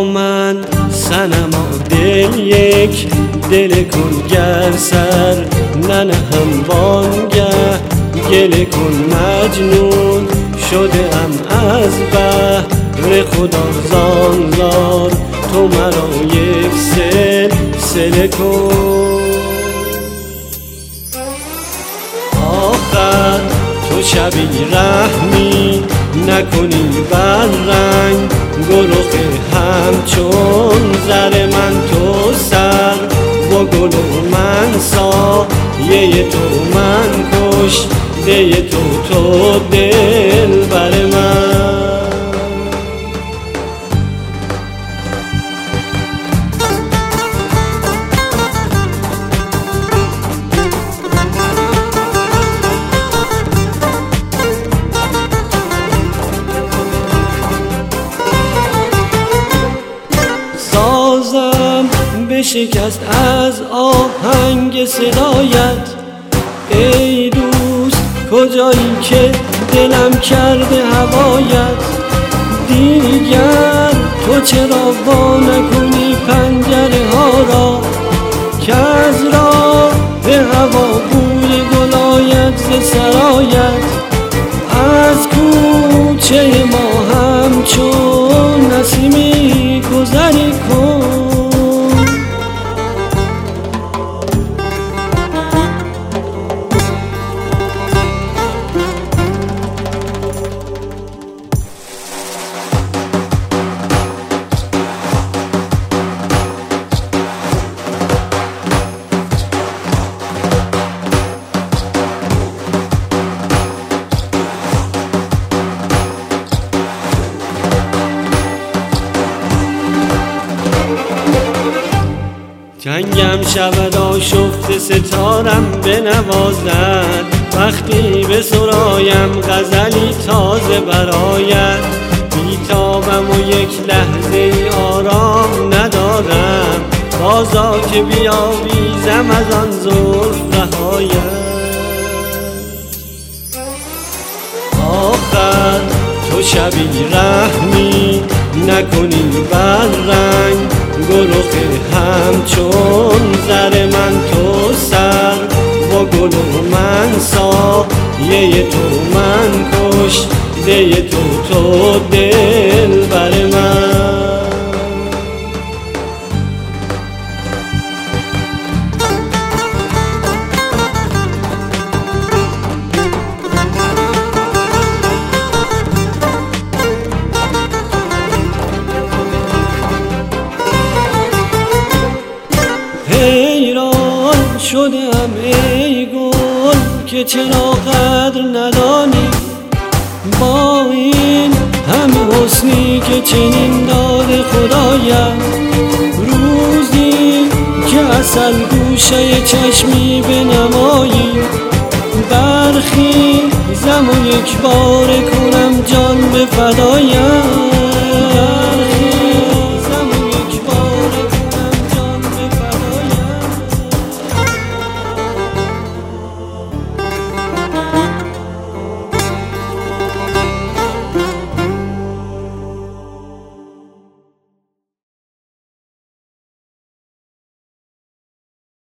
با من صنما دل یک دل کن گر سر ننهم بانگه گله کن مجنون شده ام از بهر خدا زانزار تو مرا یک سلسله کن. آخر تو شبی رحمی نکنی بر رنگ گلوخ همچون زر من تو سر با گل و من سایه تو من کشته تو دل بر من. سازم بشکست از آهنگ صدایت ای دوست کجایی که دلم کرده هوایت. دیگر تو چرا وا نکنی پنجره ها را که از راه هوا بوی گل آید ز سرایت. از کوچه ما همچون نسیمی گذری کن. جنگم شود آشفته ستارم بنوازد وقتی به سرایم غزلی تازه برآید. بیتابم و یک لحظه ای آرام ندارم بازا که بیاویزم از آن زلف رهایت. آخر تو شبی رحمی نکنی بر رنگ گلوخ همچون زر من تو سر با گل و من سایه تو من کشته تو دل بر من. حیران شدم ای گل که چرا قدر ندانی با این همه حسنی که چنین داده خدایم. روزی که عسل گوشه چشمی بنمایی برخیزم و یک بار کنم جان به فدایم.